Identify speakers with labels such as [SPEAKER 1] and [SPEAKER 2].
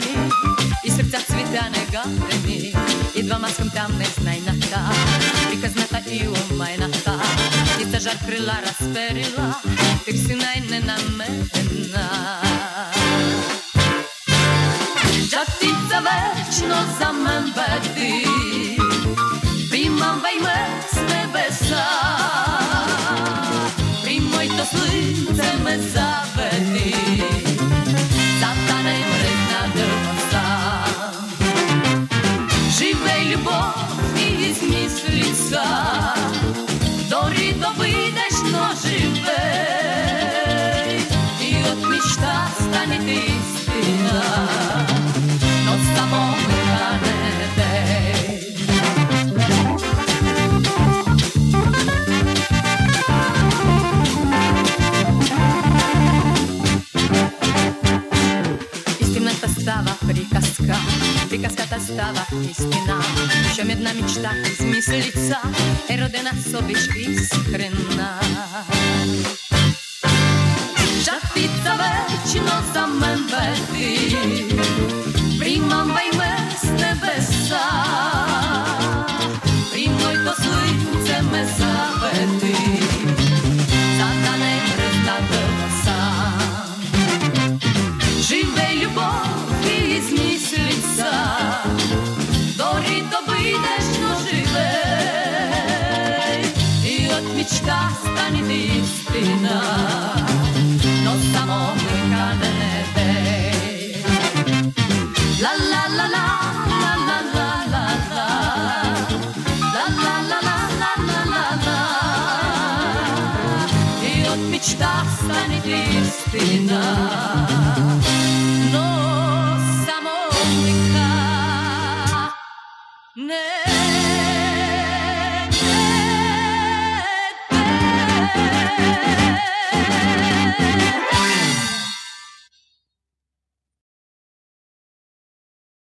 [SPEAKER 1] zaleni i srca cvitane gareni i dva maskam neznajnata, prikaznata i umajnata, i ta žar krila rasperila, ти си най-ненамерена. Žatica večno za men bedi, primamvaj me s nebesa, pri mojto slice me zavedi, zatanem redna drvota. Живей любов и измислица, дори да бъдеш, но живей и от мечта станете истина, но само хранете. Истината става приказка, приказката става истина. Щом една мечта измислица е родена с обич искрена. Žatica večno za men bedi, primamvaj me s nebesa, pri mojto slice me zavedi, zatanem redna drvota. Живей любов и измислица, дори да бъдеш, но живей и от мечта станете истина, но само прекрадете. La la la la la la la la la la la la la la la la и от мечта станете истина, но само